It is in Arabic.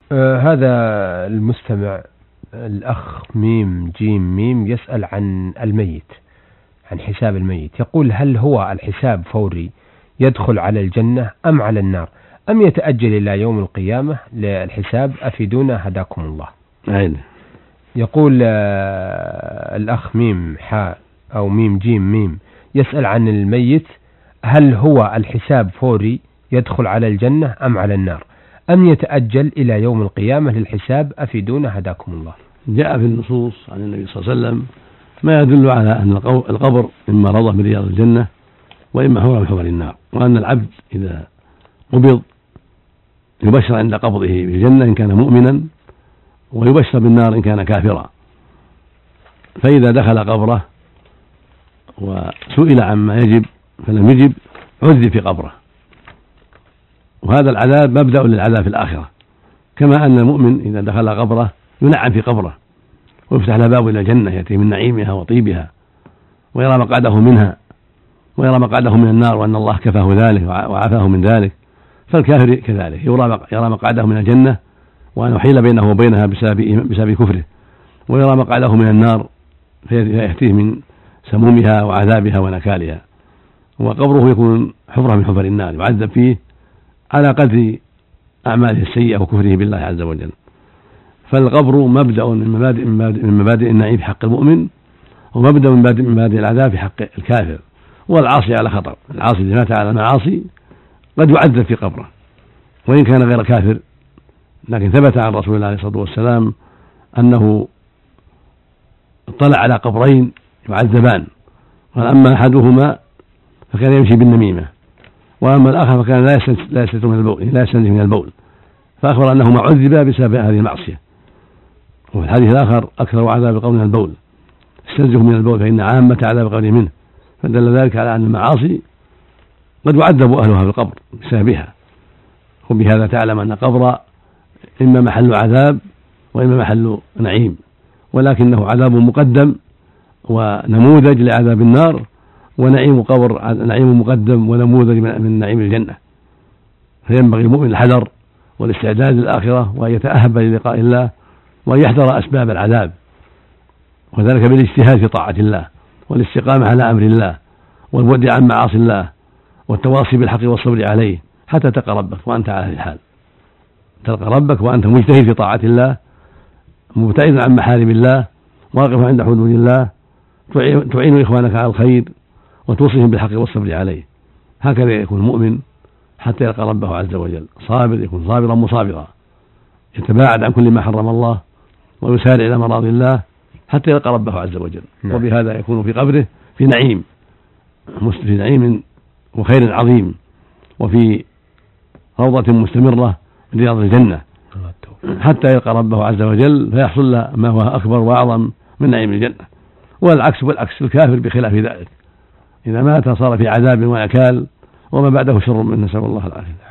هذا المستمع الأخ ميم جيم ميم يسأل عن الميت، عن حساب الميت. يقول: هل هو الحساب فوري يدخل على الجنة أم على النار، أم يتأجل إلى يوم القيامة للحساب؟ أفيدونا هداكم الله. عين. يقول الأخ ميم حاء أو ميم جيم ميم يسأل عن الميت: هل هو الحساب فوري يدخل على الجنة أم على النار، أم يتأجل إلى يوم القيامة للحساب؟ أفيدونا هداكم الله. جاء في النصوص عن النبي صلى الله عليه وسلم ما يدل على أن القبر إما روضة من رياض الجنة وإما حفرة من حفر النار، وأن العبد إذا قبض يبشر عند قبضه بالجنة إن كان مؤمنا، ويبشر بالنار إن كان كافرا. فإذا دخل قبره وسئل عما يجب فلم يجب عذب في قبره، وهذا العذاب مبدأ للعذاب في الآخرة، كما أن المؤمن إذا دخل قبره ينعم في قبره ويفتح له باب إلى الجنة يأتي من نعيمها وطيبها ويرى مقعده منها ويرى مقعده من النار وأن الله كفاه ذلك وعافاه من ذلك. فالكافر كذلك يرى مقعده من الجنة وأن يحيل بينه وبينها بسبب كفره، ويرى مقعده من النار فيأتيه من سمومها وعذابها ونكالها. وقبره يكون حفرة من حفر النار يعذب فيه على قدر أعماله السيئة وكفره بالله عز وجل. فالقبر مبدأ من مبادئ النعيم في حق المؤمن، ومبدأ من مبادئ العذاب في حق الكافر. والعاصي على خطر، العاصي إذا مات على المعاصي قد يعذب في قبره وإن كان غير كافر، لكن ثبت عن رسول الله عليه الصلاة والسلام أنه اطلع على قبرين يعذبان، قال: أما أحدهما فكان يمشي بالنميمة، وأما الآخر فكان لا يستنزه من البول، فأخبر أنهما عذبا بسبب هذه المعصية. وفي الحديث الآخر: أكثر عذاب القبر من البول، استنزه من البول فإن عامة عذاب القبر منه. فدل ذلك على أن المعاصي قد يعذب أهلها في القبر بسببها. وبهذا تعلم أن القبر إما محل عذاب وإما محل نعيم، ولكنه عذاب مقدم ونموذج لعذاب النار، ونعيم قبر نعيم مقدم ونموذج من نعيم الجنة. فينبغي المؤمن الحذر والاستعداد للآخرة، وأن يتأهب للقاء الله، وأن يحذر أسباب العذاب، وذلك بالاجتهاد في طاعة الله والاستقامة على أمر الله والبعد عن معاصي الله والتواصي بالحق والصبر عليه حتى تلقى ربك وأنت على هذه الحال. تلقى ربك وأنت مجتهد في طاعة الله، مبتعد عن محارم الله، واقف عند حدود الله، تعين إخوانك على الخير وتوصيهم بالحق والصبر عليه. هكذا يكون المؤمن حتى يلقى ربه عز وجل صابر، يكون صابرا مصابرا، يتباعد عن كل ما حرم الله ويسارع إلى مراضي الله حتى يلقى ربه عز وجل. وبهذا يكون في قبره في نعيم وخير عظيم، وفي روضة مستمرة من رياض الجنة حتى يلقى ربه عز وجل فيحصل له ما هو أكبر وأعظم من نعيم الجنة. والعكس الكافر بخلاف ذلك، إذا مات صار في عذاب وأكال وما بعده شر منه، نسأل الله العافية.